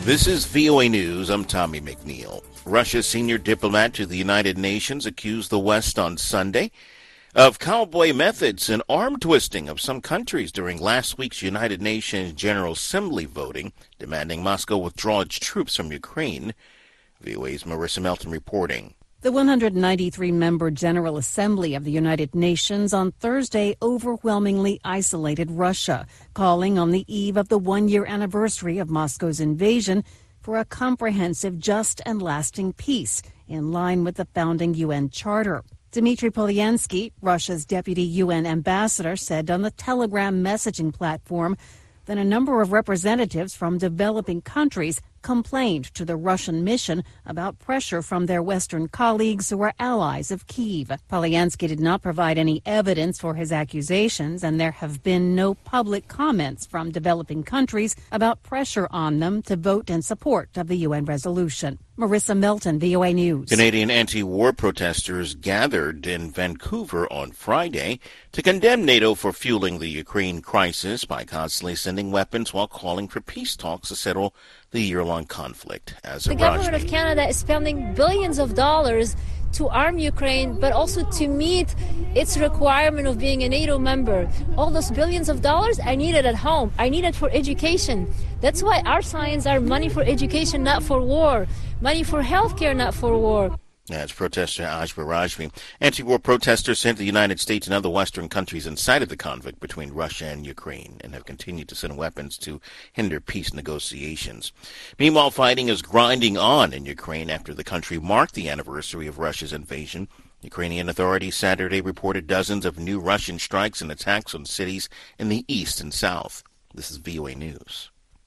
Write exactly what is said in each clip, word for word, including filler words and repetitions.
This is V O A News. I'm Tommy McNeil. Russia's senior diplomat to the United Nations accused the West on Sunday of cowboy methods and arm twisting of some countries during last week's United Nations General Assembly voting, demanding Moscow withdraw its troops from Ukraine. V O A's Marissa Melton reporting. The one hundred ninety-three member General Assembly of the United Nations on Thursday overwhelmingly isolated Russia, calling on the eve of the one-year anniversary of Moscow's invasion for a comprehensive, just, and lasting peace, in line with the founding U N Charter. Dmitry Polyansky, Russia's deputy U N ambassador, said on the Telegram messaging platform that a number of representatives from developing countries complained to the Russian mission about pressure from their Western colleagues who are allies of Kyiv. Polyansky did not provide any evidence for his accusations, and there have been no public comments from developing countries about pressure on them to vote in support of the U N resolution. Marissa Melton, V O A News. Canadian anti-war protesters gathered in Vancouver on Friday to condemn NATO for fueling the Ukraine crisis by constantly sending weapons while calling for peace talks to settle the year-long conflict. As the government of Canada is spending billions of dollars to arm Ukraine, but also to meet its requirement of being a NATO member. All those billions of dollars, I need it at home. I need it for education. That's why our signs are money for education, not for war. Money for healthcare, not for war. That's protester Ajba Rajvi. Anti-war protesters sent the United States and other Western countries incited the conflict between Russia and Ukraine and have continued to send weapons to hinder peace negotiations. Meanwhile, fighting is grinding on in Ukraine after the country marked the anniversary of Russia's invasion. Ukrainian authorities Saturday reported dozens of new Russian strikes and attacks on cities in the east and south. This is V O A News.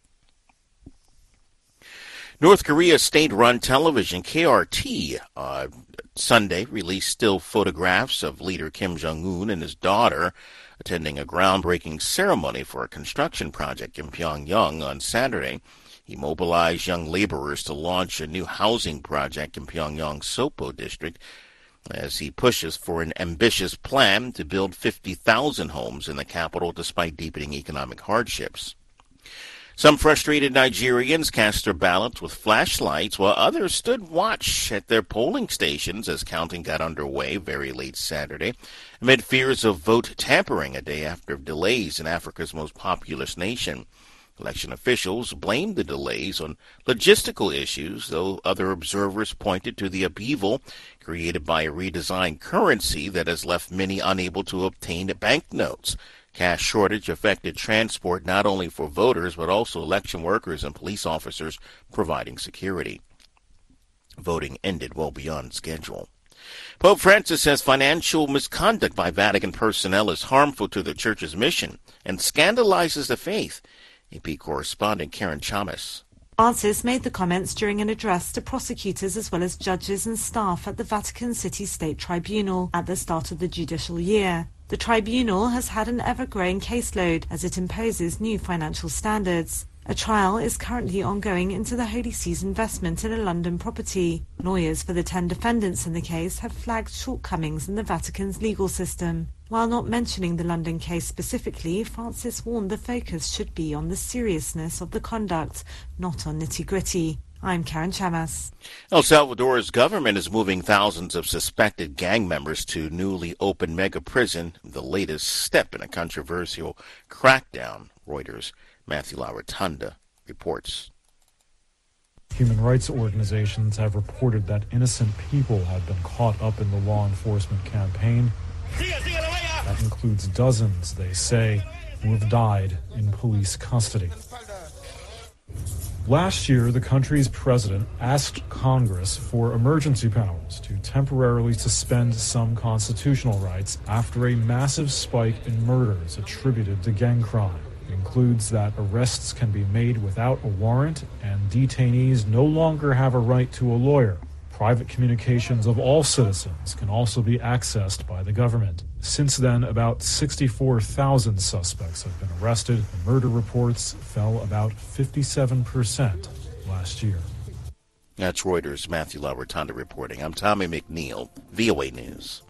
North Korea's state-run television K R T uh, Sunday released still photographs of leader Kim Jong-un and his daughter attending a groundbreaking ceremony for a construction project in Pyongyang on Saturday. He mobilized young laborers to launch a new housing project in Pyongyang's Sopo district as he pushes for an ambitious plan to build fifty thousand homes in the capital despite deepening economic hardships. Some frustrated Nigerians cast their ballots with flashlights, while others stood watch at their polling stations as counting got underway very late Saturday, amid fears of vote tampering a day after delays in Africa's most populous nation. Election officials blamed the delays on logistical issues, though other observers pointed to the upheaval created by a redesigned currency that has left many unable to obtain banknotes. Cash shortage affected transport not only for voters, but also election workers and police officers providing security. Voting ended well beyond schedule. Pope Francis says financial misconduct by Vatican personnel is harmful to the Church's mission and scandalizes the faith. A P correspondent Karen Chamas. Francis made the comments during an address to prosecutors as well as judges and staff at the Vatican City State Tribunal at the start of the judicial year. The tribunal has had an ever-growing caseload as it imposes new financial standards. A trial is currently ongoing into the Holy See's investment in a London property. Lawyers for the ten defendants in the case have flagged shortcomings in the Vatican's legal system. While not mentioning the London case specifically, Francis warned the focus should be on the seriousness of the conduct, not on nitty-gritty. I'm Karen Chamas. El Salvador's government is moving thousands of suspected gang members to newly opened mega prison, the latest step in a controversial crackdown. Reuters' Matthew Laurentanda reports. Human rights organizations have reported that innocent people have been caught up in the law enforcement campaign. That includes dozens, they say, who have died in police custody. Last year, the country's president asked Congress for emergency powers to temporarily suspend some constitutional rights after a massive spike in murders attributed to gang crime. It includes that arrests can be made without a warrant and detainees no longer have a right to a lawyer. Private communications of all citizens can also be accessed by the government. Since then, about sixty-four thousand suspects have been arrested. The murder reports fell about fifty-seven percent last year. That's Reuters' Matthew Laurentanda reporting. I'm Tommy McNeil, V O A News.